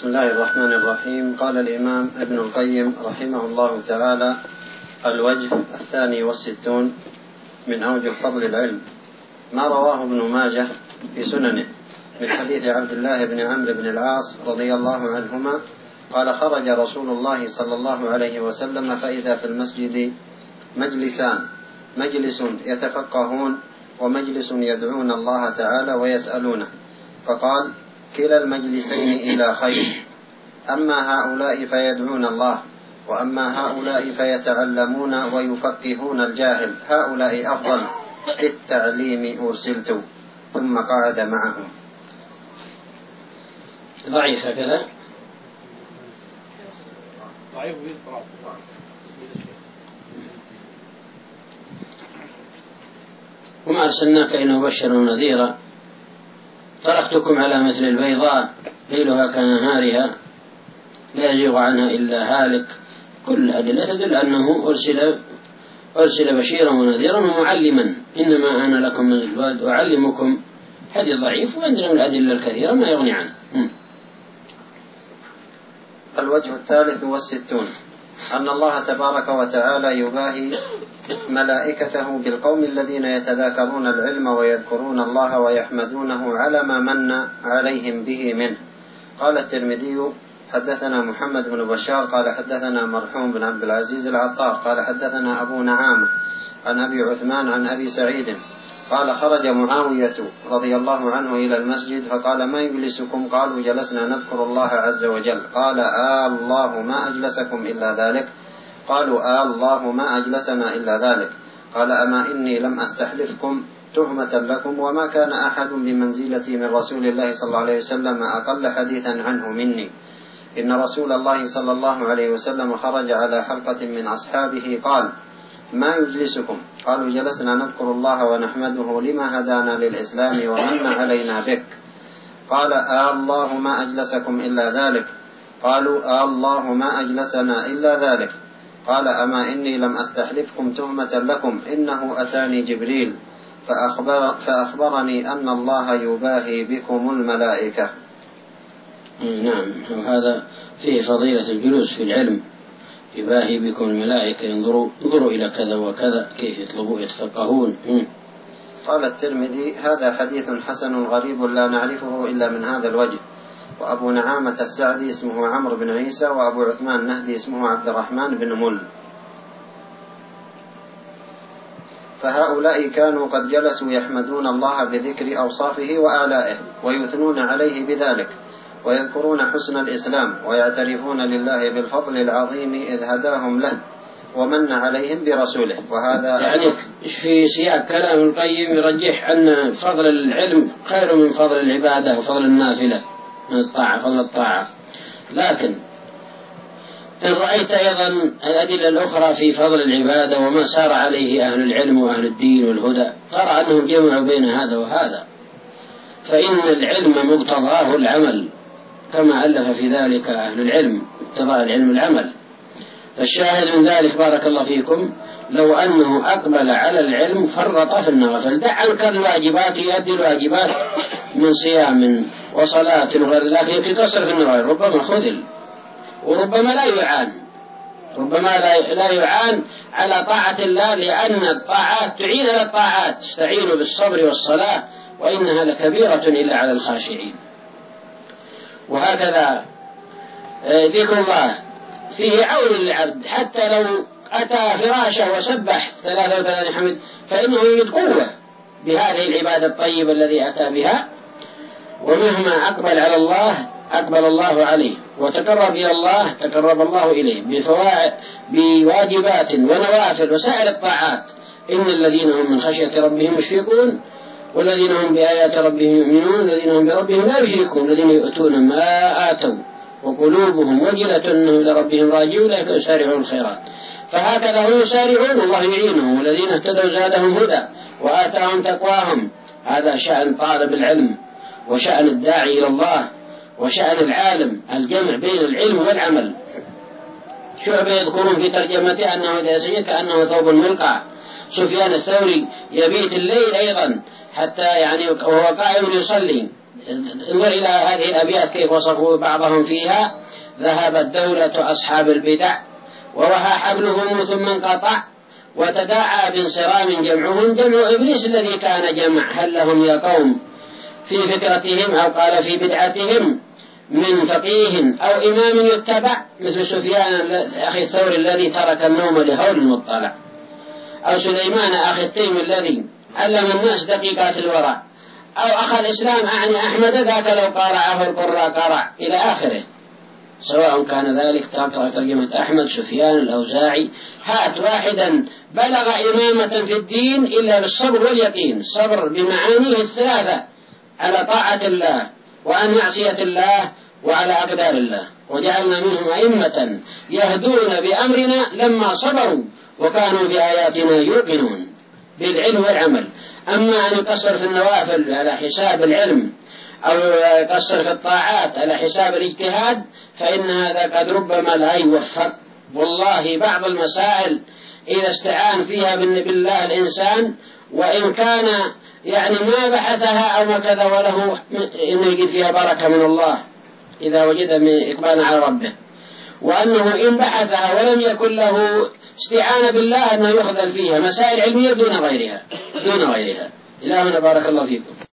الله الرحمن الرحيم. قال الإمام ابن القيم رحمه الله تعالى: الوجه 62 من أوجه فضل العلم ما رواه ابن ماجه في سننه من حديث عبد الله بن عمرو بن العاص رضي الله عنهما قال: خرج رسول الله صلى الله عليه وسلم فإذا في المسجد مجلسان: مجلس يتفقهون ومجلس يدعون الله تعالى ويسألونه، فقال: كلا المجلسين إلى خير، أما هؤلاء فيدعون الله، وأما هؤلاء فيتعلمون ويفقهون الجاهل، هؤلاء أفضل، بالتعليم أرسلت. ثم قعد معهم. ضعيف هكذا. وما أرسلناك إلا مبشرا ونذيرا، تركتكم على مثل البيضاء ليلها كنهارها لا يزيغ عنها إلا هالك. كل أدلة تدل أنه أرسل بشيرا ونذيرا ومعلما، إنما أنا لكم من الوالد أعلمكم. حديث ضعيف، وعندنا من الأدلة الكثيرة ما يغني عنه. الوجه 63 أن الله تبارك وتعالى يباهي ملائكته بالقوم الذين يتذاكرون العلم ويذكرون الله ويحمدونه على ما من عليهم به منه. قال الترمذي: حدثنا محمد بن بشار قال حدثنا مرحوم بن عبد العزيز العطار قال حدثنا أبو نعامة عن أبي عثمان عن أبي سعيد قال: خرج معاوية رضي الله عنه إلى المسجد فقال: ما يجلسكم؟ قالوا: جلسنا نذكر الله عز وجل. قال: الله ما أجلسكم إلا ذلك؟ قالوا: الله ما أجلسنا إلا ذلك. قال: أما إني لم أستحلفكم تهمة لكم، وما كان أحد بمنزلتي من رسول الله صلى الله عليه وسلم أقل حديثا عنه مني. إن رسول الله صلى الله عليه وسلم خرج على حلقة من أصحابه قال: ما يجلسكم؟ قالوا: جلسنا نذكر الله ونحمده لما هدانا للإسلام ومن علينا بك. قال: الله ما أجلسكم إلا ذلك؟ قالوا: الله ما أجلسنا إلا ذلك. قال: أما إني لم أستحلفكم تهمة لكم، إنه أتاني جبريل فأخبرني أن الله يباهي بكم الملائكة. نعم، وهذا فيه فضيلة الجلوس في العلم، يباهي بكم الملائكة، انظروا إلى كذا وكذا كيف يطلبوا يتفقهون. قال الترمذي: هذا حديث حسن غريب لا نعرفه إلا من هذا الوجه. وأبو نعامة السعدي اسمه عمرو بن عيسى، وأبو عثمان النهدي اسمه عبد الرحمن بن مل. فهؤلاء كانوا قد جلسوا يحمدون الله بذكر أوصافه وآلائه ويثنون عليه بذلك، ويذكرون حسن الإسلام، ويعترفون لله بالفضل العظيم إذ هداهم له ومن عليهم برسوله. وهذا يعني في سياق كلام القيم يرجح أن فضل العلم خير من فضل العبادة وفضل النافلة من الطاعة، فضل الطاعة. لكن إن رأيت أيضا الأدلة الأخرى في فضل العبادة وما سار عليه أهل العلم وأهل الدين والهدى، ترى أنهم جمعوا بين هذا وهذا، فإن العلم مقتضاه العمل، كما ألف في ذلك أهل العلم، اقتضاء العلم العمل. فالشاهد من ذلك بارك الله فيكم لو أنه أقبل على العلم فرط في النوافل، دع عنك الواجبات، يؤدي الواجبات من صيام وصلاة وغير، لكن يقصر في النوافل، ربما خذل وربما لا يعان على طاعة الله، لأن الطاعات تعين على الطاعات، تستعين بالصبر والصلاة، وإنها لكبيرة إلا على الخاشعين. وهكذا ذكر الله فيه عون للعبد، حتى لو أتى فراشه وسبح 33 حمد فإنه يجد قوة بهذه العبادة الطيبة الذي أتى بها. ومهما أقبل على الله أقبل الله عليه، وتقرب إلى الله تقرب الله إليه بواجبات ونوافل وسائر الطاعات. إن الذين هم من خشية ربهم مشفقون، والذين هم بآيات ربهم يؤمنون، والذين هم بربهم لا يشركون، الذين يؤتون ما آتوا وقلوبهم وجلة أنهم لربهم راجعون، أولئك يسارعون الخيرات. فهكذا هم يسارعون، الله يعينهم. والذين اهتدوا زادهم هدى وآتاهم تقواهم. هذا شأن طالب العلم، وشأن الداعي إلى الله، وشأن العالم، الجمع بين العلم والعمل. شعبة يذكرون في ترجمته أنه إذا سجد كأنه ثوب ملقع. سفيان الثوري يبيت الليل أيضا حتى يعني وهو قائم يصلي انظر إلى هذه الأبيات كيف وصفوا بعضهم فيها: ذهبت دولة أصحاب البدع ووهى حبلهم ثم انقطع وتداعى بانصرام جمعهم جمع إبليس الذي كان جمع. هل لهم يا قوم في فكرتهم أو قال في بدعتهم من فقيه أو إمام يتبع، مثل سفيان أخي الثوري الذي ترك النوم لهول المطلع، أو سليمان أخي الطيم الذي علم الناس دقيقات الورع، أو أخ الإسلام أعني أحمد ذاك لو قارعه القراء قرع، إلى آخره. سواء كان ذلك ترجمة أحمد، سفيان، الأوزاعي، هات واحدا بلغ إمامة في الدين إلا بالصبر واليقين، صبر بمعانيه الثلاثة على طاعة الله وعن معصية الله وعلى أقدار الله، وجعلنا منهم أئمة يهدون بأمرنا لما صبروا وكانوا بآياتنا يوقنون، بالعلم والعمل. أما أن يقصر في النوافل على حساب العلم أو يقصر في الطاعات على حساب الاجتهاد فإن هذا قد ربما لا يوفق. والله بعض المسائل إذا استعان فيها بالله الإنسان وإن كان يعني ما بحثها أو ما كذا وله إنه يجد فيها بركة من الله إذا وجد من إقبال على ربه، وأنه إن بحثها ولم يكن له استعانة بالله أنه يخذل فيها مسائل علمية دون غيرها. إلهنا بارك الله فيكم.